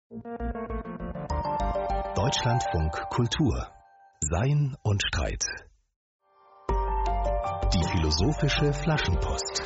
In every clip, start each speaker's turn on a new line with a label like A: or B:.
A: Deutschlandfunk Kultur. Sein und Streit. Die philosophische Flaschenpost.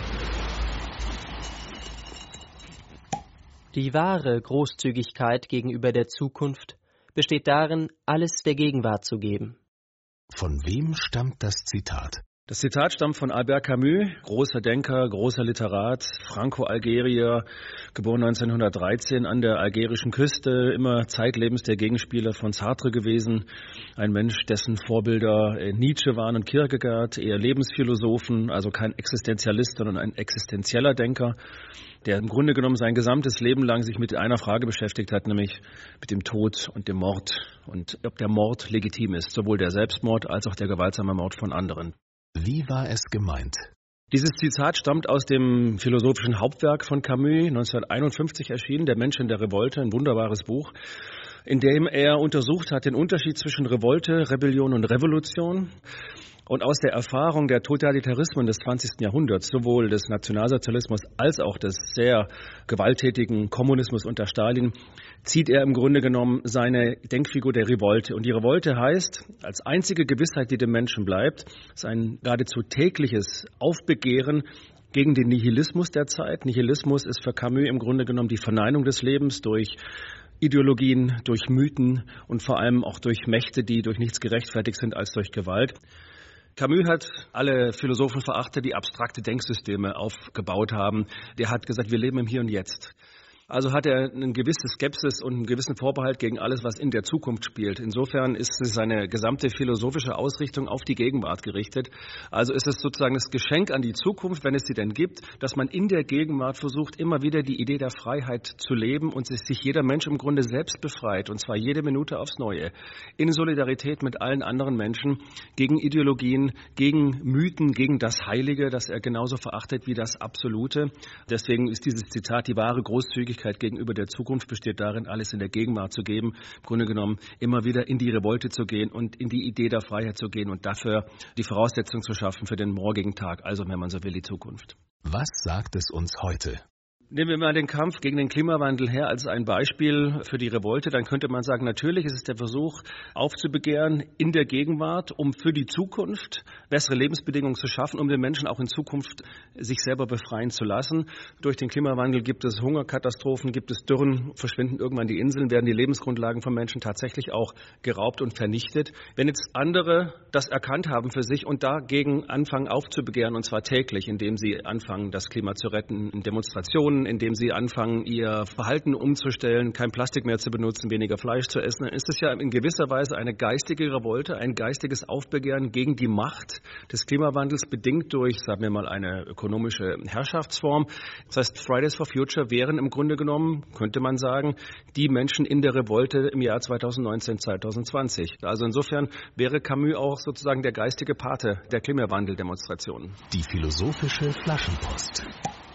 B: Die wahre Großzügigkeit gegenüber der Zukunft besteht darin, alles der Gegenwart zu geben.
A: Von wem stammt das Zitat?
C: Das Zitat stammt von Albert Camus, großer Denker, großer Literat, Franco-Algerier, geboren 1913 an der algerischen Küste, immer zeitlebens der Gegenspieler von Sartre gewesen. Ein Mensch, dessen Vorbilder Nietzsche waren und Kierkegaard, eher Lebensphilosophen, also kein Existenzialist, sondern ein existenzieller Denker, der im Grunde genommen sein gesamtes Leben lang sich mit einer Frage beschäftigt hat, nämlich mit dem Tod und dem Mord und ob der Mord legitim ist, sowohl der Selbstmord als auch der gewaltsame Mord von anderen.
A: Wie war es gemeint?
C: Dieses Zitat stammt aus dem philosophischen Hauptwerk von Camus, 1951 erschienen, Der Mensch in der Revolte, ein wunderbares Buch, in dem er untersucht hat den Unterschied zwischen Revolte, Rebellion und Revolution. Und aus der Erfahrung der Totalitarismen des 20. Jahrhunderts, sowohl des Nationalsozialismus als auch des sehr gewalttätigen Kommunismus unter Stalin, zieht er im Grunde genommen seine Denkfigur der Revolte. Und die Revolte heißt, als einzige Gewissheit, die dem Menschen bleibt, ist ein geradezu tägliches Aufbegehren gegen den Nihilismus der Zeit. Nihilismus ist für Camus im Grunde genommen die Verneinung des Lebens durch Ideologien, durch Mythen und vor allem auch durch Mächte, die durch nichts gerechtfertigt sind als durch Gewalt. Camus hat alle Philosophen verachtet, die abstrakte Denksysteme aufgebaut haben. Der hat gesagt, wir leben im Hier und Jetzt. Also hat er eine gewisse Skepsis und einen gewissen Vorbehalt gegen alles, was in der Zukunft spielt. Insofern ist es seine gesamte philosophische Ausrichtung auf die Gegenwart gerichtet. Also ist es sozusagen das Geschenk an die Zukunft, wenn es sie denn gibt, dass man in der Gegenwart versucht, immer wieder die Idee der Freiheit zu leben und sich jeder Mensch im Grunde selbst befreit, und zwar jede Minute aufs Neue, in Solidarität mit allen anderen Menschen, gegen Ideologien, gegen Mythen, gegen das Heilige, das er genauso verachtet wie das Absolute. Deswegen ist dieses Zitat, die wahre Großzügigkeit gegenüber der Zukunft besteht darin, alles in der Gegenwart zu geben, im Grunde genommen immer wieder in die Revolte zu gehen und in die Idee der Freiheit zu gehen und dafür die Voraussetzung zu schaffen für den morgigen Tag, also wenn man so will, die Zukunft.
A: Was sagt es uns heute?
C: Nehmen wir mal den Kampf gegen den Klimawandel her als ein Beispiel für die Revolte. Dann könnte man sagen, natürlich ist es der Versuch, aufzubegehren in der Gegenwart, um für die Zukunft bessere Lebensbedingungen zu schaffen, um den Menschen auch in Zukunft sich selber befreien zu lassen. Durch den Klimawandel gibt es Hungerkatastrophen, gibt es Dürren, verschwinden irgendwann die Inseln, werden die Lebensgrundlagen von Menschen tatsächlich auch geraubt und vernichtet. Wenn jetzt andere das erkannt haben für sich und dagegen anfangen aufzubegehren, und zwar täglich, indem sie anfangen, das Klima zu retten, in Demonstrationen, indem sie anfangen, ihr Verhalten umzustellen, kein Plastik mehr zu benutzen, weniger Fleisch zu essen, dann ist es ja in gewisser Weise eine geistige Revolte, ein geistiges Aufbegehren gegen die Macht des Klimawandels, bedingt durch, sagen wir mal, eine ökonomische Herrschaftsform. Das heißt, Fridays for Future wären im Grunde genommen, könnte man sagen, die Menschen in der Revolte im Jahr 2019, 2020. Also insofern wäre Camus auch sozusagen der geistige Pate der Klimawandeldemonstrationen.
A: Die philosophische Flaschenpost.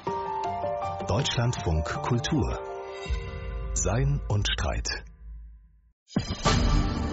A: Deutschlandfunk Kultur. Sein und Streit.